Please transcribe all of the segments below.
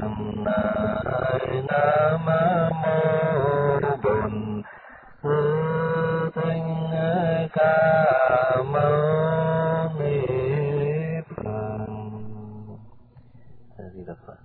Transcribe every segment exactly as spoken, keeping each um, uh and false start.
Lại Nam Mô Bổn Sư Thích Ca Mâu Ni Phật. Di Đà Phật.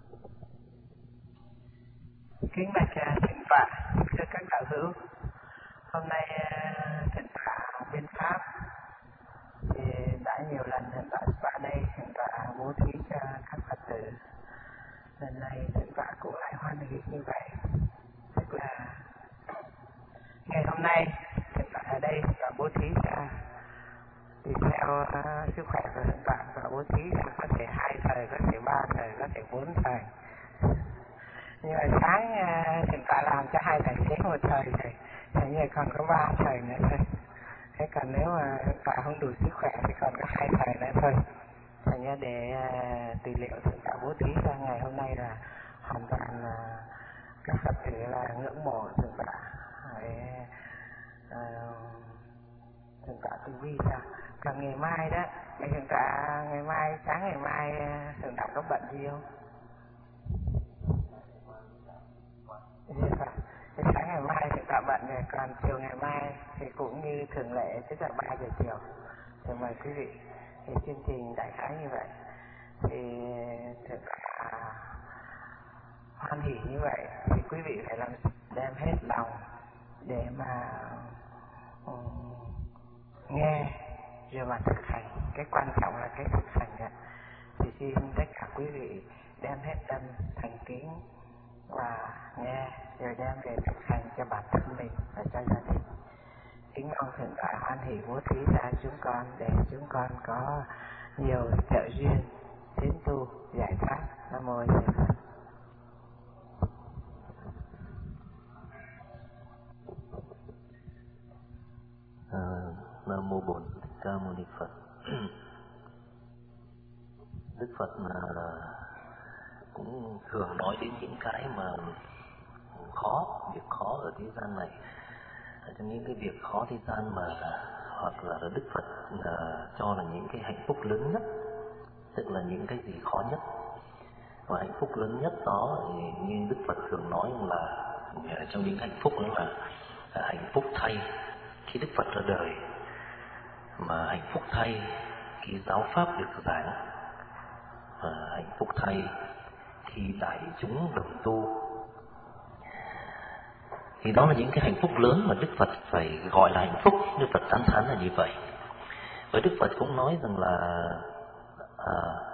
Kính bạch thượng tọa, thưa các đạo hữu, hôm nay thượng tọa bên Pháp thì đã nhiều lần thượng tọa qua đây, thượng tọa bố thí cho các Phật tử. Lần này thượng tọa cũng lại hoan hỷ như vậy, tức là ngày hôm nay thượng tọa ở đây và bố thí cho, thì theo uh, sức khỏe của thượng tọa và bố thí là có thể hai thời, có thể ba thời, có thể bốn thời. Nhưng mà sáng uh, thượng tọa làm cho hai tài xế một thời rồi, hình như còn có ba thời nữa thôi. Thế còn nếu mà thượng tọa không đủ sức khỏe thì còn có hai thời nữa thôi. Thành ra để uh, tư liệu thượng tọa bố thí ra ngày hôm nay là hoàn toàn uh, các Phật tử là ngưỡng mộ thượng tọa. Uh, thượng tọa tu vi sao? Còn ngày mai đó, thượng tọa ngày mai sáng ngày mai thượng tọa có bận gì không? Thì sáng ngày mai thì tọa bận rồi, còn chiều ngày mai thì cũng như thường lệ, tức là ba giờ chiều. Thì mời quý vị, thì chương trình đại khái như vậy. Thì thượng tọa hoan hỷ như vậy, thì quý vị phải làm đem hết lòng để mà um, nghe rồi mà thực hành. Cái quan trọng là cái thực hành ạ. Thì xin tất cả quý vị đem hết tâm thành kính và nghe rồi đem về thực hành cho bản thân mình và cho gia đình. Kính mong thượng tọa hoan hỷ bố thí ra chúng con để chúng con có nhiều trợ duyên tiến tu giải thoát. Nam mô A Di Đà Phật. À, Nam Mô Bổn Thích Ca Mâu Ni Phật. Đức Phật là cũng thường nói đến những cái mà khó, việc khó ở thế gian này. Trong những cái việc khó thế gian mà hoặc là Đức Phật là cho là những cái hạnh phúc lớn nhất, tức là những cái gì khó nhất. Và hạnh phúc lớn nhất đó thì như Đức Phật thường nói là trong những hạnh phúc đó là hạnh phúc thay khi Đức Phật ra đời, mà hạnh phúc thay khi giáo pháp được giảng, và hạnh phúc thay khi đại chúng đồng tu. Thì đó là những cái hạnh phúc lớn mà Đức Phật phải gọi là hạnh phúc. Đức Phật tán thán là như vậy. Và Đức Phật cũng nói rằng là à,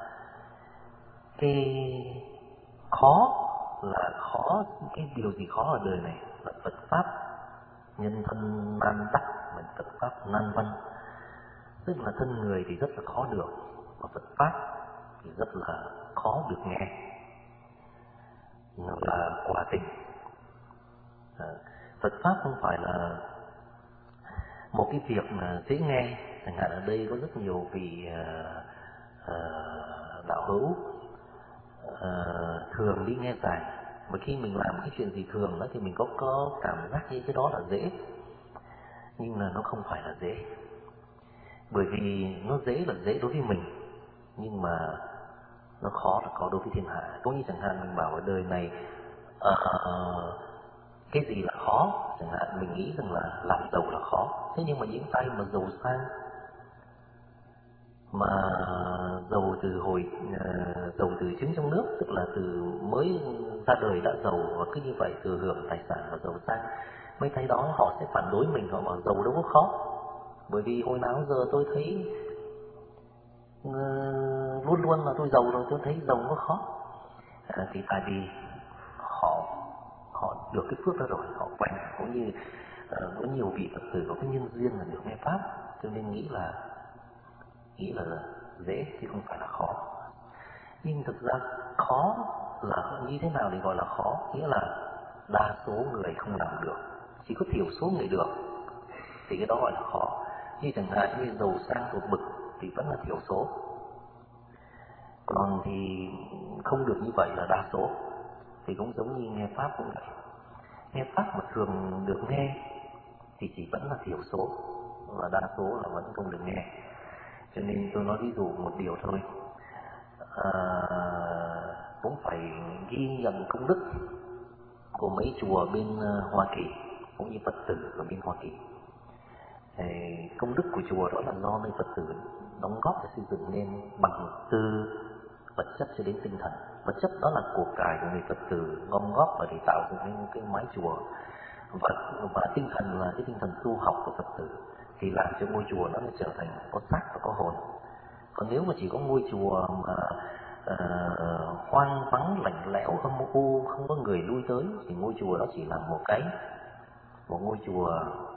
cái khó là khó, cái điều gì khó ở đời này là Phật pháp nhân thân nan đắc, mà Phật pháp nan văn. Tức là thân người thì rất là khó được, mà Phật pháp thì rất là khó được nghe, nó là quả tình. À, Phật pháp không phải là một cái việc mà dễ nghe. Chẳng hạn ở đây có rất nhiều vị uh, uh, đạo hữu uh, thường đi nghe giảng, mà khi mình làm cái chuyện gì thường đó thì mình có có cảm giác như cái đó là dễ, nhưng là nó không phải là dễ. Bởi vì nó dễ là dễ đối với mình, nhưng mà nó khó là khó đối với thiên hạ. Cũng như chẳng hạn mình bảo ở đời này uh, cái gì là khó, chẳng hạn mình nghĩ rằng là làm giàu là khó. Thế nhưng mà những tay mà giàu sang, mà giàu từ hồi uh, giàu từ trứng trong nước, tức là từ mới ra đời đã giàu, và cứ như vậy thừa hưởng tài sản và giàu sang, mấy tay đó họ sẽ phản đối mình, họ bảo giàu đâu có khó. Bởi vì hồi nào giờ tôi thấy uh, luôn luôn là tôi giàu rồi, tôi thấy giàu có khó. À, thì tại vì họ họ được cái phước đó rồi, họ quen. Cũng như uh, có nhiều vị Phật tử có cái nhân duyên là được nghe pháp, cho nên nghĩ là nghĩ là dễ chứ không phải là khó. Nhưng thực ra khó là như thế nào để gọi là khó? Nghĩa là đa số người không làm được, chỉ có thiểu số người được, thì cái đó gọi là khó. Như chẳng hạn như giàu sang tột bực thì vẫn là thiểu số, còn thì không được như vậy là đa số. Thì cũng giống như nghe pháp cũng vậy, nghe pháp mà thường được nghe thì chỉ vẫn là thiểu số, và đa số là vẫn không được nghe. Cho nên tôi nói ví dụ một điều thôi. À, cũng phải ghi nhận công đức của mấy chùa bên Hoa Kỳ cũng như Phật tử ở bên Hoa Kỳ. Thì công đức của chùa đó là do nơi Phật tử đóng góp để xây dựng nên bằng từ vật chất cho đến tinh thần. Vật chất đó là của cải của người Phật tử gom góp và để tạo dựng nên cái mái chùa, và, và tinh thần là cái tinh thần tu học của Phật tử thì làm cho ngôi chùa nó trở thành có xác và có hồn. Còn nếu mà chỉ có ngôi chùa mà uh, hoang vắng lạnh lẽo âm u không có người lui tới thì ngôi chùa đó chỉ là một cái một ngôi chùa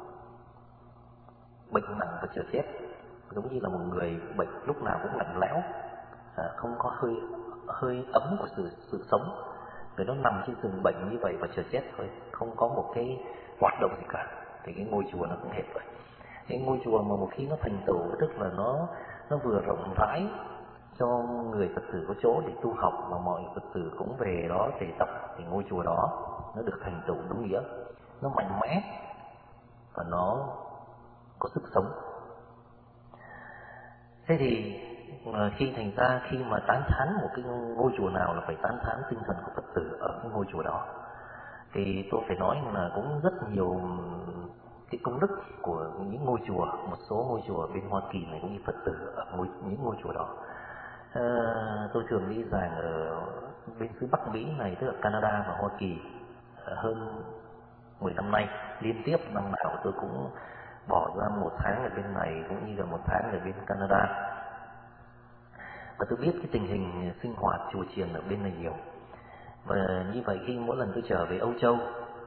bệnh nặng và chờ chết, giống như là một người bệnh lúc nào cũng lạnh lẽo, à, không có hơi hơi ấm của sự sự sống, người nó nằm trên giường bệnh như vậy và chờ chết thôi, không có một cái hoạt động gì cả. Thì cái ngôi chùa nó cũng hết vậy. Cái ngôi chùa mà một khi nó thành tựu, tức là nó nó vừa rộng rãi cho người Phật tử có chỗ để tu học mà mọi Phật tử cũng về đó để tập, thì ngôi chùa đó nó được thành tựu đúng nghĩa, nó mạnh mẽ và nó có sức sống. Thế thì khi thành ra khi mà tán thán một cái ngôi chùa nào là phải tán thán tinh thần của Phật tử ở cái ngôi chùa đó, thì tôi phải nói là cũng rất nhiều cái công đức của những ngôi chùa, một số ngôi chùa bên Hoa Kỳ này cũng như Phật tử ở ngôi, những ngôi chùa đó. À, tôi thường đi giảng ở bên xứ Bắc Mỹ này, tức là Canada và Hoa Kỳ hơn mười năm nay, liên tiếp năm nào tôi cũng bỏ ra một tháng ở bên này cũng như là một tháng ở bên Canada, và tôi biết cái tình hình sinh hoạt chùa chiền ở bên này nhiều. Và như vậy khi mỗi lần tôi trở về Âu Châu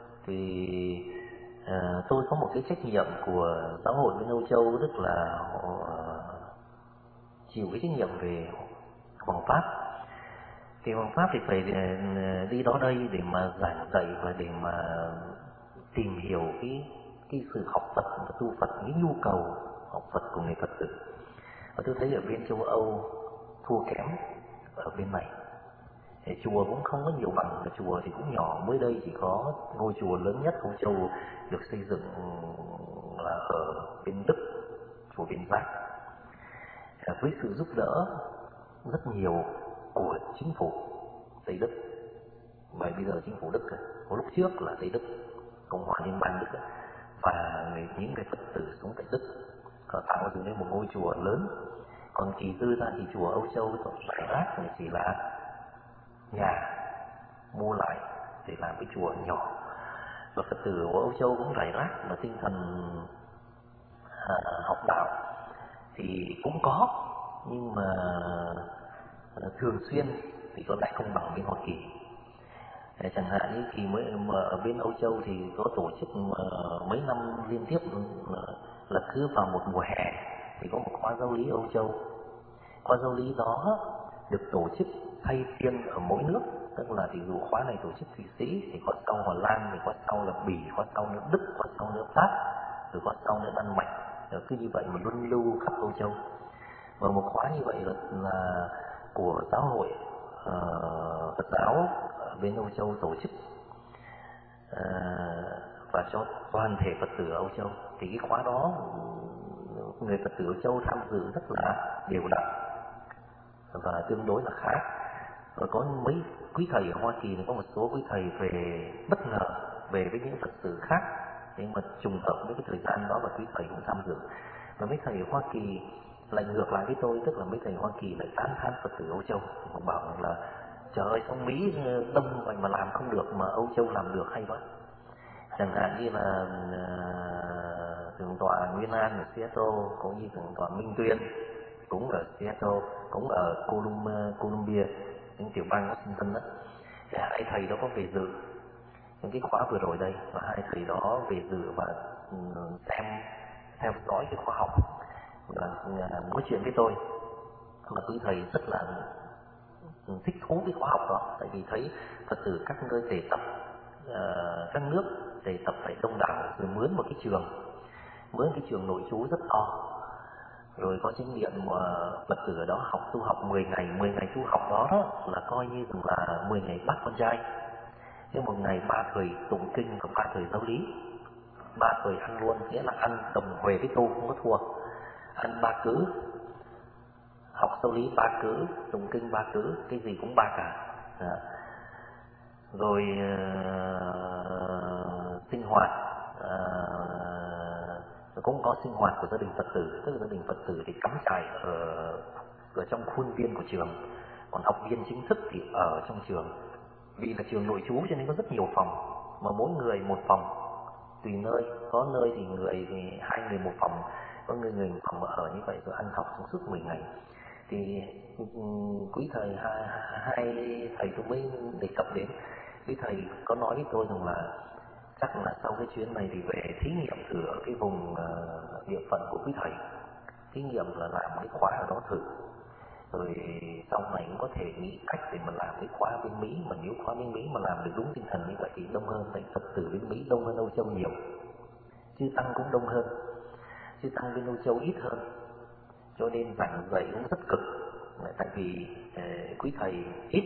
thì à, tôi có một cái trách nhiệm của giáo hội bên Âu Châu, tức là uh, chịu cái trách nhiệm về Hoàng Pháp. Thì Hoàng Pháp thì phải uh, đi đó đây để mà giảng dạy và để mà tìm hiểu cái cái sự học Phật và tu Phật, cái nhu cầu học Phật của người Phật tử. Và tôi thấy ở bên châu Âu thua kém ở bên này. Thì chùa cũng không có nhiều bằng, chùa thì cũng nhỏ, mới đây chỉ có ngôi chùa lớn nhất Âu Châu được xây dựng là ở bên Đức, chùa Viên Giác, với sự giúp đỡ rất nhiều của chính phủ Tây Đức. Và bây giờ chính phủ Đức rồi, lúc trước là Tây Đức, Cộng hòa Liên bang Đức, và người, những người Phật tử sống tại Đức họ tạo dựng nên một ngôi chùa lớn. Còn kỳ tư ra thì chùa Âu Châu rải rác thì chỉ là nhà mua lại để làm cái chùa nhỏ, và Phật tử của Âu Châu cũng rải rác, mà tinh thần à, học đạo thì cũng có, nhưng mà à, thường xuyên thì có lại không bằng bên Hoa Kỳ. À, chẳng hạn như kỳ mới mà ở bên Âu Châu thì có tổ chức uh, mấy năm liên tiếp uh, là cứ vào một mùa hè thì có một khóa giáo lý Âu Châu. Khóa giáo lý đó được tổ chức thay phiên ở mỗi nước, tức là ví dụ khóa này tổ chức Thụy Sĩ thì khóa sau Hà Lan, thì khóa sau là Bỉ, khóa sau nữa Đức, khóa sau nữa Pháp, rồi khóa sau nữa Đan Mạch, rồi cứ như vậy mà luân lưu khắp Âu Châu. Và một khóa như vậy là, là của giáo hội uh, Phật giáo ở bên Âu Châu tổ chức uh, và cho toàn thể Phật tử ở Âu Châu. Thì cái khóa đó người Phật tử Âu Châu tham dự rất là đều đặn và tương đối là khá. Và có mấy quý thầy ở Hoa Kỳ này, có một số quý thầy về bất ngờ về với những Phật tử khác, nhưng mà trùng hợp với cái thời gian đó và quý thầy cũng tham dự. Và mấy thầy ở Hoa Kỳ lại ngược lại với tôi, tức là mấy thầy Hoa Kỳ lại tán thán Phật tử Âu Châu, họ bảo là trời ơi, sao Mỹ đông vậy mà làm không được mà Âu Châu làm được hay vậy. Chẳng hạn như là uh, thượng tọa Nguyên An ở Seattle, cũng như thượng tọa Minh Tuyên cũng ở Seattle, cũng ở Colum, Columbia, những tiểu bang Washington đó. Thì hai thầy đó có về dự những cái khóa vừa rồi đây, và hai thầy đó về dự và xem theo dõi cái khóa học và nói chuyện với tôi. Mà quý thầy rất là thích thú cái khóa học đó, tại vì thấy Phật tử các nơi tề tập, uh, các nước tề tập phải đông đảo, rồi mướn một cái trường, mướn cái trường nội trú rất to, rồi có trách nhiệm mà Phật tử ở đó học tu học mười ngày, mười ngày tu học đó, đó là coi như rằng là mười ngày bát con trai. Nhưng một ngày ba thời tụng kinh và ba thời giáo lý, ba thời ăn luôn, nghĩa là ăn đồng huề với tu, không có thua, ăn ba cữ, học giáo lý ba cữ, tụng kinh ba cữ, cái gì cũng ba cả. À, rồi uh, sinh hoạt uh, cũng có sinh hoạt của gia đình Phật tử, tức là gia đình Phật tử thì cắm trại ở, ở trong khuôn viên của trường, còn học viên chính thức thì ở trong trường. Vì là trường nội trú cho nên có rất nhiều phòng, mà mỗi người một phòng, tùy nơi, có nơi thì người thì hai người một phòng, có người người một phòng ở như vậy rồi ăn học trong suốt mười ngày. Thì quý thầy hai, hai thầy tôi mới đề cập đến, quý thầy có nói với tôi rằng là chắc là sau cái chuyến này thì về thí nghiệm thử ở cái vùng uh, địa phận của quý thầy, thí nghiệm là làm cái khóa ở đó thử, rồi sau này cũng có thể nghĩ cách để mà làm cái khóa bên Mỹ, mà nếu khóa bên Mỹ mà làm được đúng tinh thần như vậy thì đông hơn, tại Phật tử bên Mỹ đông hơn Âu Châu nhiều, chư tăng cũng đông hơn, chư tăng bên Âu Châu ít hơn, cho nên giảng dạy cũng rất cực. Tại vì uh, quý thầy ít,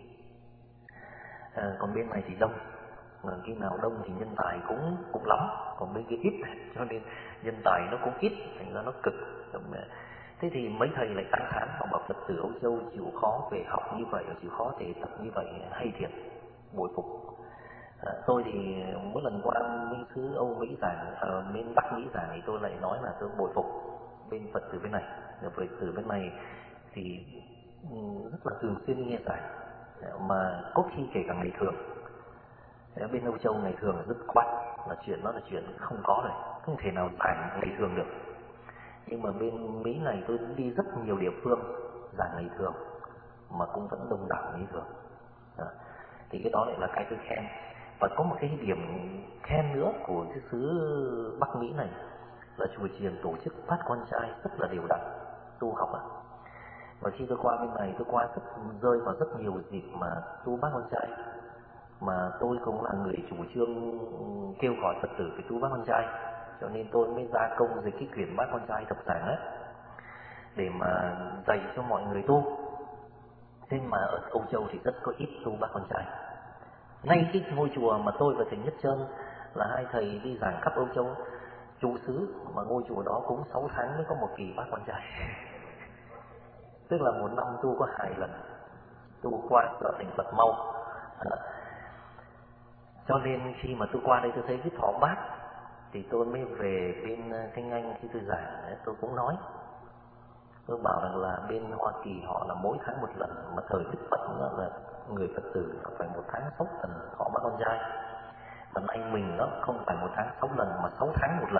uh, còn bên này thì đông, mà khi nào đông thì nhân tài cũng cũng lắm, còn bên kia ít cho nên nhân tài nó cũng ít, thành ra nó cực. Thế thì mấy thầy lại tán thán, họ bảo Phật tử Âu Châu chịu khó về học như vậy, chịu khó thể tập như vậy hay thiệt, bội phục. À, tôi thì mỗi lần qua bên xứ Âu Mỹ giảng, ở bên Bắc Mỹ giảng thì tôi lại nói là tôi bội phục bên Phật tử bên này. Phật tử bên này thì rất là thường xuyên nghe giảng, mà có khi kể cả ngày thường. Bên Âu Châu ngày thường là rất quát, là chuyện đó là chuyện không có rồi, không thể nào giảng ngày thường được. Nhưng mà bên Mỹ này tôi đi rất nhiều địa phương giảng ngày thường mà cũng vẫn đông đảo như thường. À, thì cái đó lại là cái tôi khen. Và có một cái điểm khen nữa của cái xứ Bắc Mỹ này là chùa chiền tổ chức phát con trai rất là đều đặn tu học ạ. À. Và khi tôi qua bên này, tôi qua rất rơi vào rất nhiều dịp mà tu bác con trai, mà tôi cũng là người chủ trương kêu gọi Phật tử phải tu bác con trai, cho nên tôi mới gia công dịch cái quyển bác con trai thập giảng ấy để mà dạy cho mọi người tu. Thế mà ở Âu Châu thì rất có ít tu bác con trai. Ngay cái ngôi chùa mà tôi và thầy Nhất Trơn là hai thầy đi giảng khắp Âu Châu, trụ xứ mà ngôi chùa đó cũng sáu tháng mới có một kỳ bác con trai. Tức là một năm tu có hai lần, tu qua trở thành Phật mau. À, cho nên khi mà tôi qua đây tôi thấy cái thọ bát thì tôi mới về bên Thanh Anh. Khi tôi giảng tôi cũng nói, tôi bảo rằng là bên Hoa Kỳ họ là mỗi tháng một lần, mà thời Đức Phật nữa là người Phật tử phải một tháng sáu lần thọ bác con trai, mà anh mình nó không phải một tháng sáu lần mà sáu tháng một lần.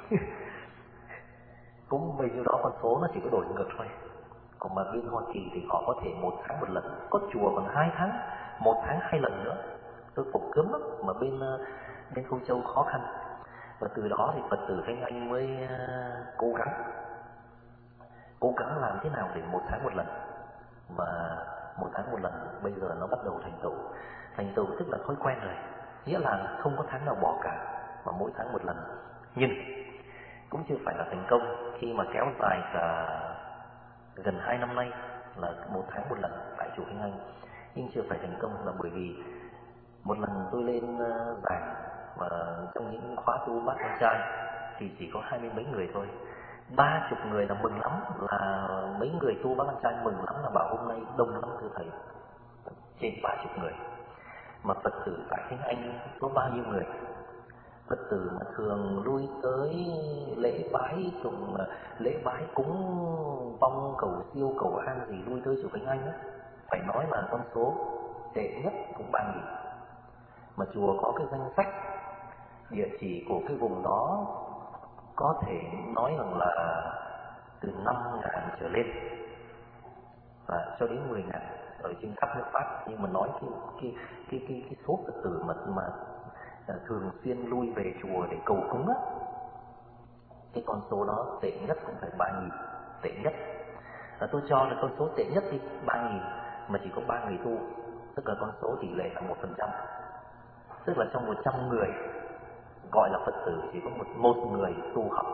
Cũng bây giờ đó con số nó chỉ có đổi ngược thôi. Còn mà bên Hoa Kỳ thì họ có thể một tháng một lần, có chùa còn hai tháng, một tháng hai lần nữa. Tôi phục cướm lắm, mà bên bên Âu Châu khó khăn. Và từ đó thì Phật tử Thanh Anh mới cố gắng cố gắng làm thế nào để một tháng một lần, mà một tháng một lần bây giờ nó bắt đầu thành tựu. Thành tựu tức là thói quen rồi, nghĩa là không có tháng nào bỏ cả, mà mỗi tháng một lần. Nhưng cũng chưa phải là thành công khi mà kéo dài cả gần hai năm nay là một tháng một lần tại chùa Thanh Anh. Nhưng chưa phải thành công là bởi vì một lần tôi lên giảng mà trong những khóa tu bác con trai thì chỉ có hai mươi mấy người thôi. Ba chục người là mừng lắm, là mấy người tu bác con trai mừng lắm, là bảo hôm nay đông lắm thưa thầy, trên ba chục người. Mà Phật tử tại Thanh Anh có bao nhiêu người? Phật tử mà thường lui tới lễ bái, cùng lễ bái cúng vong cầu siêu cầu an gì lui tới chùa Thanh Anh á, phải nói là con số tệ nhất cũng ba nghìn. Mà chùa có cái danh sách địa chỉ của cái vùng đó có thể nói rằng là từ năm ngàn trở lên và cho đến mười ngàn ở trên khắp nước Pháp. Nhưng mà nói cái cái cái cái, cái số Phật tử mà mà thường xuyên lui về chùa để cầu cúng á, cái con số đó tệ nhất cũng phải ba nghìn, tệ nhất. Và tôi cho là con số tệ nhất đi ba nghìn mà chỉ có ba người tu, tức là con số tỷ lệ là một phần trăm. Tức là trong một trăm người gọi là Phật tử chỉ có một, một người tu học.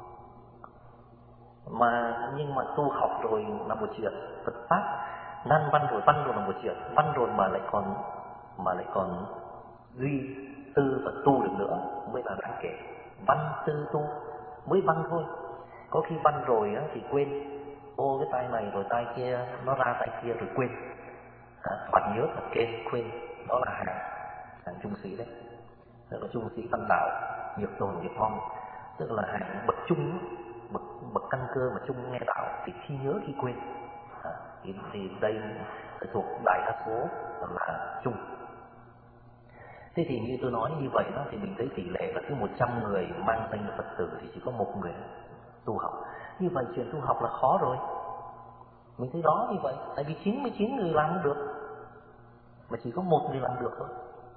Mà nhưng mà tu học rồi là một chuyện, Phật pháp nan văn rồi văn rồi là một chuyện, văn rồi mà lại còn mà lại còn duy tư và tu được nữa mới là đáng kể. Văn tư tu mới văn thôi, có khi văn rồi á, thì quên, ô cái tay này rồi tay kia nó ra tay kia rồi quên. Bạn nhớ là kênh khuyên đó là hàng hàng trung sĩ đấy, tức là trung sĩ văn đạo, nhược tồn nhược mong, tức là hàng bậc trung, bậc bậc căn cơ mà trung nghe đạo thì khi nhớ khi quên. À, thì, thì đây thuộc đại đa số là trung. Thế thì như tôi nói như vậy đó, thì mình thấy tỷ lệ là cứ một trăm người mang danh là Phật tử thì chỉ có một người tu học. Như vậy chuyện tu học là khó rồi. Mình thấy đó như vậy, tại vì chín mươi chín người làm không được, mà chỉ có một người làm được thôi.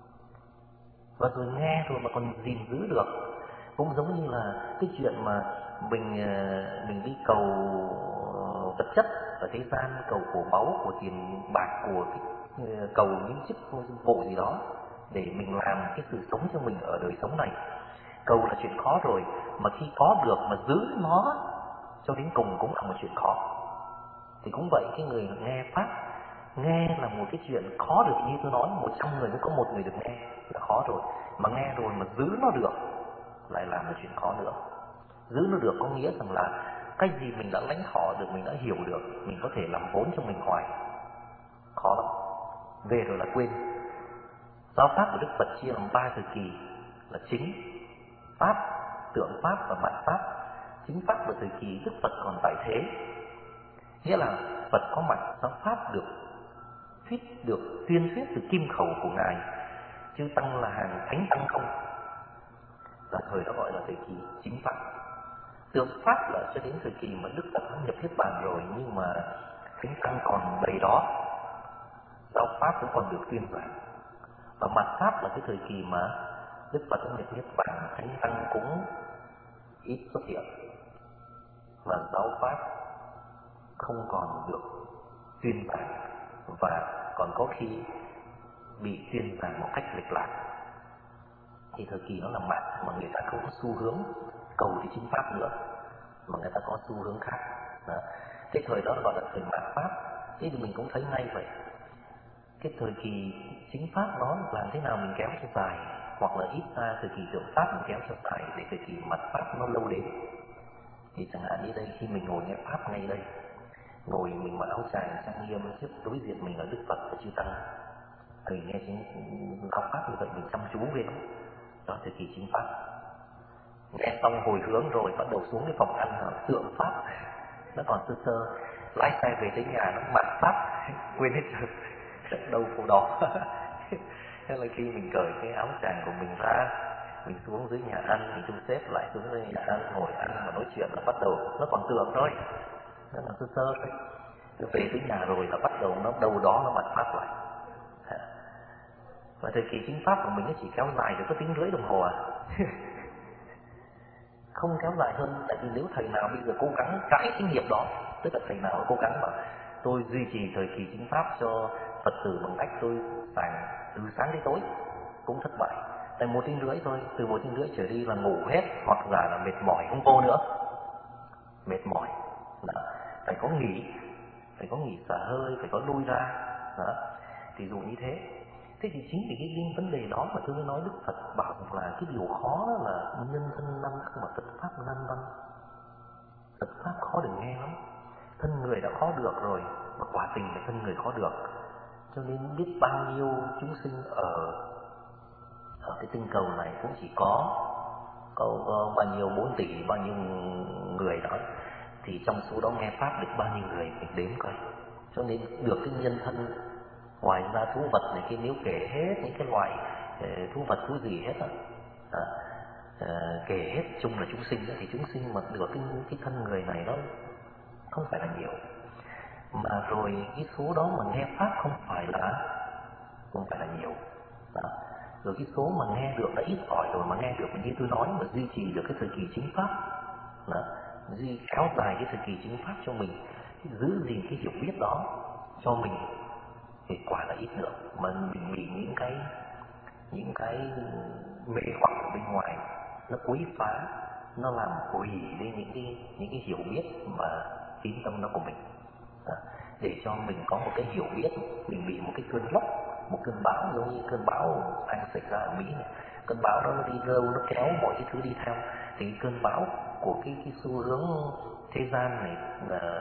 Và rồi nghe rồi mà còn gìn giữ được. Cũng giống như là cái chuyện mà mình mình đi cầu vật chất ở thế gian, cầu của báu, của tiền bạc, của cái, cầu những chức vụ gì đó để mình làm cái sự sống cho mình ở đời sống này. Cầu là chuyện khó rồi, mà khi có được mà giữ nó cho đến cùng cũng là một chuyện khó. Thì cũng vậy, cái người nghe Pháp, nghe là một cái chuyện khó được, như tôi nói, một trăm người mới có một người được nghe là khó rồi. Mà nghe rồi mà giữ nó được lại là một chuyện khó nữa. Giữ nó được có nghĩa rằng là cái gì mình đã lãnh thọ được, mình đã hiểu được, mình có thể làm vốn cho mình hoài. Khó lắm. Về rồi là quên. Giáo pháp của Đức Phật chia làm ba thời kỳ là chính Pháp, tượng Pháp và mặt Pháp. Chính Pháp là thời kỳ Đức Phật còn tại thế, nghĩa là Phật có mặt, giáo Pháp được thuyết, được tuyên thuyết từ kim khẩu của Ngài, chứ Tăng là hàng thánh Tăng không. Là thời đó gọi là thời kỳ chính Pháp. Tượng Pháp là cho đến thời kỳ mà Đức Phật nhập Niết Bàn rồi, nhưng mà thánh Tăng còn đầy đó, giáo Pháp cũng còn được tuyên giảng. Và mặt Pháp là cái thời kỳ mà Đức Phật nhập Niết Bàn, thánh Tăng cũng ít xuất hiện, và giáo Pháp không còn được tuyên giảng, và còn có khi bị tuyên giảng một cách lệch lạc. Thì thời kỳ đó là mạt, mà người ta không có xu hướng cầu đi chính Pháp nữa, mà người ta có xu hướng khác. Đó. Cái thời đó gọi là thời mạt Pháp. Thế thì mình cũng thấy ngay vậy, cái thời kỳ chính Pháp đó làm thế nào mình kéo cho dài, hoặc là ít ra thời kỳ tượng Pháp mình kéo cho dài để thời kỳ mạt Pháp nó lâu đến. Thì chẳng hạn như đây, khi mình ngồi nghe Pháp ngay đây, ngồi mình mặc áo tràng trang nghiêm, trước đối diện mình là Đức Phật và Chư Tăng, mình nghe chính giáo Pháp như vậy mình chăm chú về nó. Đó thời kỳ chính Pháp. Nghe xong hồi hướng rồi bắt đầu xuống cái phòng ăn là tượng Pháp, nó còn sơ sơ, lái xe về tới nhà nó mặt Pháp, quên hết rồi, đâu phố đó. Thế là khi mình cởi cái áo tràng của mình ra, mình xuống dưới nhà ăn, mình thu xếp lại xuống dưới nhà ăn, ngồi ăn và nói chuyện là bắt đầu nó còn tưởng thôi, nó là sơ sơ thôi. Về tới nhà rồi là bắt đầu nó đâu đó nó mặt Pháp lại. Và thời kỳ chính Pháp của mình nó chỉ kéo dài được có tiếng rưỡi đồng hồ à. Không kéo dài hơn, tại vì nếu thầy nào bây giờ cố gắng cãi cái nghiệp đó, tức là thầy nào cố gắng mà tôi duy trì thời kỳ chính Pháp cho Phật tử bằng cách tôi giảng từ sáng đến tối, cũng thất bại. Tại một tiếng rưỡi thôi, từ một tiếng rưỡi trở đi là ngủ hết, hoặc giả là mệt mỏi không vô nữa. Mệt mỏi, đó. Phải có nghỉ, phải có nghỉ xả hơi, phải có lui ra, đó. Thì dụ như thế. Thế thì chính vì cái vấn đề đó mà tôi mới nói Đức Phật bảo là cái điều khó đó là nhân thân năm không mà Phật Pháp nan văn. Phật Pháp khó được nghe lắm. Thân người đã khó được rồi, mà quả tình là thân người khó được. Cho nên biết bao nhiêu chúng sinh ở ở cái tinh cầu này cũng chỉ có có, có bao nhiêu bốn tỷ, bao nhiêu người đó. Thì trong số đó nghe Pháp được bao nhiêu người mình đếm coi. Cho nên được cái nhân thân. Ngoài ra thú vật này, cái nếu kể hết những cái loại thú vật thú gì hết á, à, à, kể hết chung là chúng sinh đó, thì chúng sinh mà được cái, cái thân người này nó không phải là nhiều. Mà rồi cái số đó mà nghe Pháp không phải là không phải là nhiều đó. Rồi cái số mà nghe được đã ít ỏi rồi, mà nghe được như tôi nói mà duy trì được cái thời kỳ chính Pháp đó, duy kéo dài cái thời kỳ chính Pháp cho mình, giữ gìn cái hiểu biết đó cho mình, thì quả là ít được. Mà mình bị những cái những cái mê hoặc ở bên ngoài nó quấy phá, nó làm hủy đi những cái những cái hiểu biết mà tín tâm đó của mình. Đó. Để cho mình có một cái hiểu biết, mình bị một cái cơn lốc, một cơn bão, giống như cơn bão đang xảy ra ở Mỹ này. Cơn bão đó nó đi đâu, nó kéo mọi cái thứ đi theo. Thì cơn bão của cái, cái xu hướng thế gian này là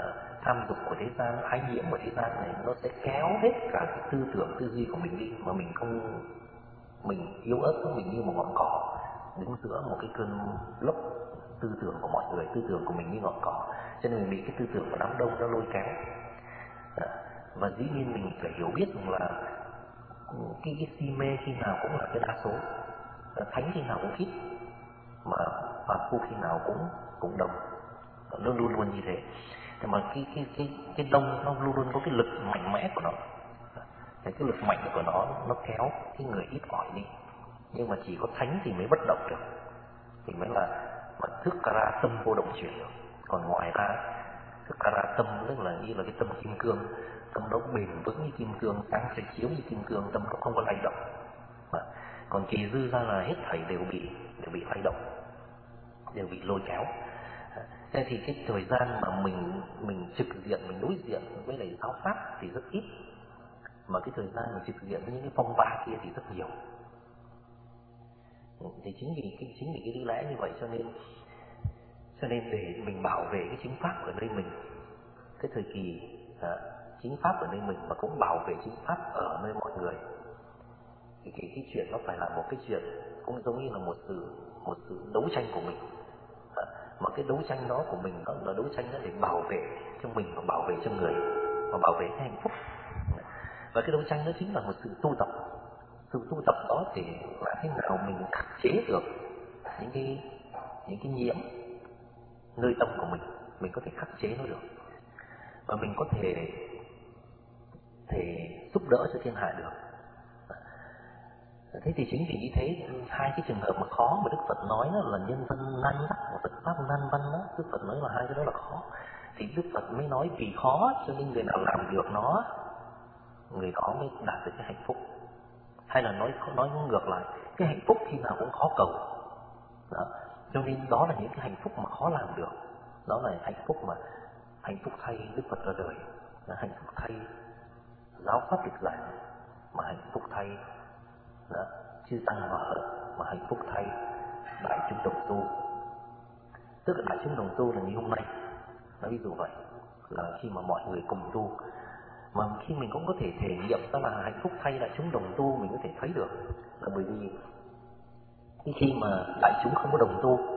tham dục của thế gian, ái nhiễm của thế gian này, nó sẽ kéo hết cả cái tư tưởng tư duy của mình đi, mà mình không, mình yếu ớt của mình như một ngọn cỏ đứng giữa một cái cơn lốc tư tưởng của mọi người, tư tưởng của mình như ngọn cỏ, cho nên mình bị cái tư tưởng của đám đông nó lôi kéo. Và dĩ nhiên mình phải hiểu biết rằng là cái, cái si mê khi nào cũng là cái đa số, thánh khi nào cũng ít, mà phàm phu khi nào cũng cũng đông, nó luôn luôn như thế. Nhưng mà cái cái cái cái đông nó luôn luôn có cái lực mạnh mẽ của nó, cái lực mạnh của nó nó kéo cái người ít ỏi đi. Nhưng mà chỉ có thánh thì mới bất động được, thì mới là mà thức ra tâm vô động chuyển được. Còn ngoài ra thức ra tâm tức là như là cái tâm kim cương, tâm nó bền vững như kim cương, sáng sẽ chiếu như kim cương, tâm nó không có lay động. À, còn kỳ dư ra là hết thảy đều bị đều bị lay động, đều bị lôi kéo. À, thế thì cái thời gian mà mình mình trực diện, mình đối diện với lại giáo pháp thì rất ít, mà cái thời gian mình trực diện với những cái phong ba kia thì rất nhiều. Thì chính vì cái chính vì cái lý lẽ như vậy cho nên cho nên để mình bảo vệ cái chính pháp ở nơi mình, cái thời kỳ à, chính pháp ở nơi mình mà cũng bảo vệ chính pháp ở nơi mọi người, thì cái, cái chuyện nó phải là một cái chuyện cũng giống như là một sự một sự đấu tranh của mình. À, mà cái đấu tranh đó của mình nó là đấu tranh đó để bảo vệ cho mình và bảo vệ cho người và bảo vệ cái hạnh phúc. Và cái đấu tranh đó chính là một sự tu tập. Sự tu tập đó thì là thế nào mình khắc chế được những cái những cái nhiễm nơi tâm của mình, mình có thể khắc chế nó được, và mình có thể thể giúp đỡ cho thiên hạ được. Thế thì chính vì như thế, hai cái trường hợp mà khó mà Đức Phật nói đó là nhân văn nan đắc và Phật pháp nan văn đó, Đức Phật nói là hai cái đó là khó, thì Đức Phật mới nói vì khó cho nên người nào làm được nó, người đó mới đạt được cái hạnh phúc. Hay là nói nói ngược lại, cái hạnh phúc khi nào cũng khó cầu đó. Cho nên đó là những cái hạnh phúc mà khó làm được. Đó là hạnh phúc mà hạnh phúc thay Đức Phật ra đời, là hạnh phúc thay giáo pháp được giảng, mà hạnh phúc thay đó, chư tăng hòa hợp, mà hạnh phúc thay đại chúng đồng tu. Tức là đại chúng đồng tu là như hôm nay. Nói ví dụ vậy, là khi mà mọi người cùng tu, mà khi mình cũng có thể thể nghiệm đó là hạnh phúc thay đại chúng đồng tu, mình có thể thấy được là bởi vì khi mà đại chúng không có đồng tu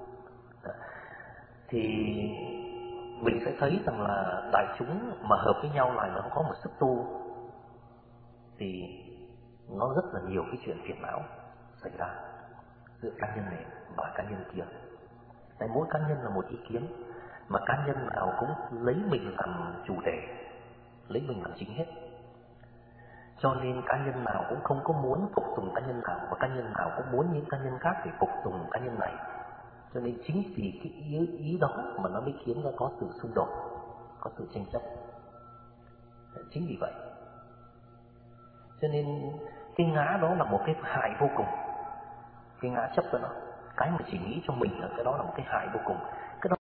thì mình sẽ thấy rằng là đại chúng mà hợp với nhau lại nó có một sức tu, thì nó rất là nhiều cái chuyện phiền não xảy ra giữa cá nhân này và cá nhân kia. Tại mỗi cá nhân là một ý kiến, mà cá nhân nào cũng lấy mình làm chủ đề, lấy mình làm chính hết, cho nên cá nhân nào cũng không có muốn phục tùng cá nhân nào, và cá nhân nào cũng muốn những cá nhân khác phải phục tùng cá nhân này. Cho nên chính vì cái ý, ý đó mà nó mới khiến ra có sự xung đột, có sự tranh chấp. Chính vì vậy cho nên cái ngã đó là một cái hại vô cùng. Cái ngã chấp cho nó, cái mà chỉ nghĩ cho mình là cái đó là một cái hại vô cùng.